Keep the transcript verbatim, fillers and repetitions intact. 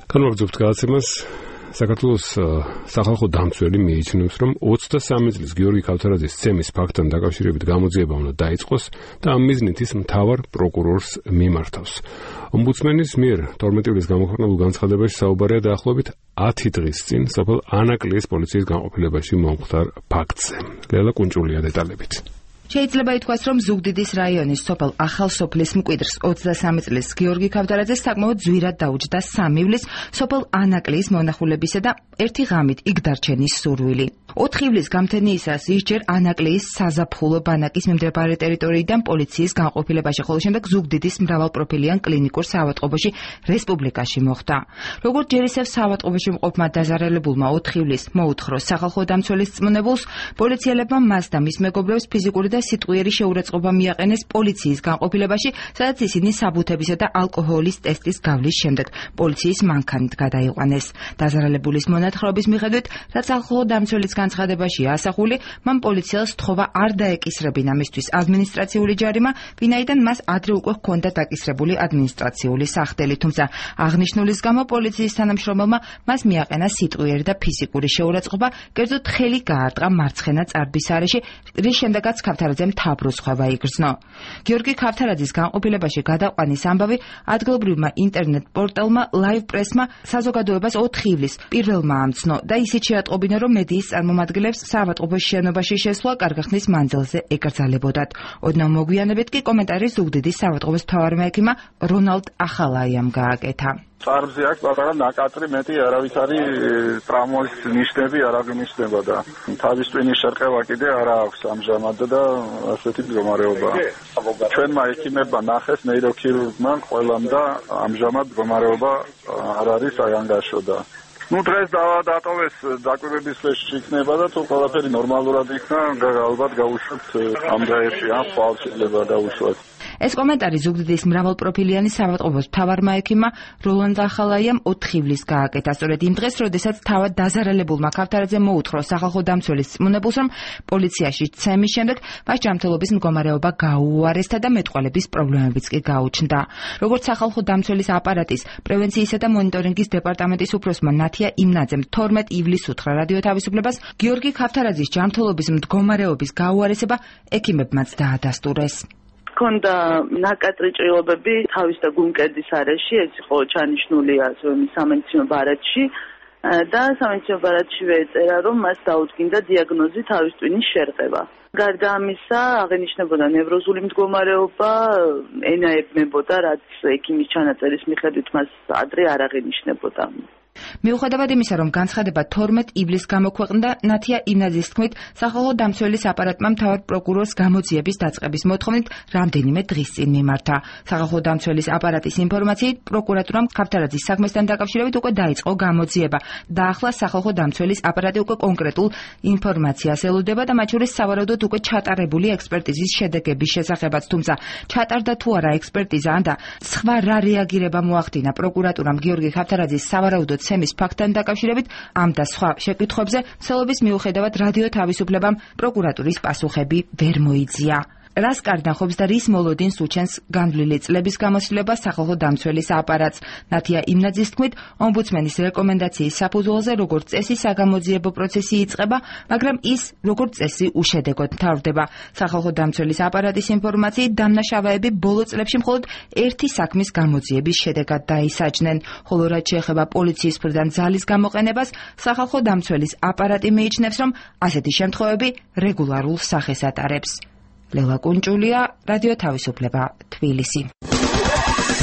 განვაგრძობთ გადაცემას. საქართველოს სახალხო დამცველი მიიჩნევს, რომ ოცდასამი წლის გიორგი ქავთარაძის ცემის ფაქტთან დაკავშირებით გამოძიება უნდა დაიწყოს და ამ მიზნით ის მთავარ პროკურორს მიმართავს. ომბუდსმენის მიერ თორმეტი ივლის გამოქვეყნებულ განცხადებაში საუბარია დაახლოებით ათი დღის წინ სოფელ ანაკლიის პოლიციის განყოფილებაში მომხდარ ფაქტზე. ლელა კუნჭულია დეტალებით. შეიძლება ითქვას, რომ ზუგდიდის რაიონის სოფელ ახალსოფლის მკვიდრს ოცდასამი წლის გიორგი ქავთარაძეს საკმაოდ ძვირად დაუჯდა სამი ივლის სოფელ ანაკლიის მონახულებისა და ერთი ღამით იქ დარჩენის სურვილი. ოთხი ივლის გამთენიისას ის ჯერ ანაკლიის საზაფხულო ბანაკის მიმდებარე ტერიტორიიდან პოლიციის განყოფილებაში, ხოლო შემდეგ ზუგდიდის მრავალპროფილიან კლინიკურ საავადმყოფოში რესპუბლიკაში მოხვდა. როგორც ჯერ ისევ საავადმყოფოში მყოფმა დაზარალებულმა ოთხი ივლის მოუთხრო სახალხო დამცველის წმუნებულს, პოლიციელებმა მას და მის მეგობრებს ფიზიკური და სიტყვიერი შეურაცხყოფა მიაყენეს პოლიციის განყოფილებაში, სადაც ისინი საბუთებისა და ალკოჰოლის ტესტის გავლის შემდეგ პოლიციის მანქანით გადაიყვანეს. დაზარალებულის მონათხრობის მიხედვით, რაც სახალხო დამცველის განცხადებაში ასახული, მან პოლიციელს თხოვა არ დაეკისრებინა მისთვის ადმინისტრაციული ჯარიმა, ვინაიდან მას ადრე უკვე ჰქონდა დაკისრებული ადმინისტრაციული სახდელი, თუმცა აღნიშნულის გამო პოლიციის თანამშრომელმა მას მიაყენა სიტყვიერი და ფიზიკური შეურაცხყოფა, კერძოდ ხელი გაარტყა მარცხენა წარბის არეში, რის შემდეგაც ქავთარაძემ თავბრუსხვევა იგრძნო. გიორგი ქავთარაძის განყოფილებაში გადაყვანის ამბავი ადგილობრივმა ინტერნეტ პორტალმა ლაივ პრესმა საზოგადოებას ოთხი ივლის პირველმა ამცნო და ისიც შეატყობინა, რომ მედიის წარმომადგენლებს საავადმყოფოს შენობაში შესვლა კარგახნის მანძილზე ეკრძალებოდათ. ოდნავ მოგვიანებით კი კომენტარი ზუგდიდის საავადმყოფოს მთავარმა ექიმმა რონალდ ახალაიამ გააკეთა. წარბზე აქვს პატარა ნაკაწრი, მეტი არავის არის ტრამვის ნიშნები არ აღინიშნება და თავის ტვინის შერყევა კიდე არ აქვს ამჟამად და ასეთი მდგომარეობაა. ჩვენმა ექიმებმა ნახეს ნეიროქირურგმა ყველამ და ამჟამად მდგომარეობა არ არის საანგაშო და ну დღეს დატოვეს დაკვირვების ფლეშში იქნება და თუ ყველაფერი ნორმალურად იქნა, ალბათ გავუშვათ ამ დღეებში, ან ხვალ შეიძლება დავუშვათ. ეს კომენტარი ზუგდიდის მრავალპროფილიანი საავადმყოფოს მთავარმა ექიმმა როლანდ ახალაიამ ოთხი ივლის გააკეთა. სწორედ იმ დღეს, როდესაც თავად დაზარალებულმა ქავთარაძემ მოუთხრო სახალხო დამცველის წმუნებულს, რომ პოლიციაში ცემის შემდეგ მას ჯანმრთელობის მდგომარეობა გაუუარესდა და მეტყველების პრობლემებიც კი გაუჩნდა. როგორც სახალხო დამცველის აპარატის პრევენციისა და მონიტორინგის დეპარტამენტის უფროსმა ნათია იმნაძემ თორმეტი ივლის უთხრა რადიო თავისუფლებას, გიორგი ქავთარაძის ჯანმრთელობის მდგომარეობის გაუარესება ექიმებმაც დაადასტურეს. ქონდა ნაკაწრი ჭრილობები თავის და გულმკერდის არეში, ეს იყო ჩანიშნული ასევე სამედიცინო ბარათში და სამედიცინო ბარათშივე ეწერა, რომ მას დაუდგინდა დიაგნოზი თავის ტვინის შერყევა. გარდა ამისა, აღენიშნებოდა ნევროზული მდგომარეობა, ენა ებმებოდა, რაც ექიმის ჩანაწერის მიხედვით მას ადრე არ აღენიშნებოდა. მიუხედავად იმისა, რომ განცხადება თორმეტი ივლის გამოქვეყნდა, ნათია იმნაძის თქმით, სახალხო დამცველის აპარატმა მთავარ პროკურორს გამოძიების დაწყების მოთხოვნით რამდენიმე დღის წინ მიმართა. სახალხო დამცველის აპარატის ინფორმაციით, პროკურატურამ ქავთარაძის საქმესთან დაკავშირებით უკვე დაიწყო გამოძიება და ახლა სახალხო დამცველის აპარატი უკვე კონკრეტულ ინფორმაციას ელოდება და მათ შორის სავარაუდოდ უკვე ჩატარებული ექსპერტიზის შედეგების შესახებაც, თუმცა ჩატარდა თუ არა ექსპერტიზა და სხვა რა რეაგირება მოახდინა პროკურატურამ გიორგი ქავთარაძის სავარაუდოდ ცემის ფაქტთან დაკავშირებით ამ და სხვა შეკითხვებზე მსელობის მიუხედავად რადიო თავისუფლებამ პროკურატურის პასუხები ვერ მოიძია. რას კარდნახობს და რის მოლოდინს უჩენს განვლილი წლების გამოცდილება სახალხო დამცველის აპარატს. ნათია იმნაძის თქმით, ომბუდსმენის რეკომენდაციის საფუძველზე როგორც წესი საგამოძიებო პროცესი იწყება, მაგრამ ის როგორც წესი უშედეგოდ მთავრდება. სახალხო დამცველის აპარატის ინფორმაციით, დამნაშავეები ბოლო წლებში მხოლოდ ერთი საქმის გამოძიების შედეგად დაისაჯნენ, ხოლო რაც შეეხება პოლიციის მხრიდან ძალის გამოყენებას, სახალხო დამცველის აპარატი მიიჩნევს, რომ ასეთი შემთხვევები რეგულარულ სახეს ატარებს. ლელა კუნჭულია, რადიო თავისუფლება, თბილისი.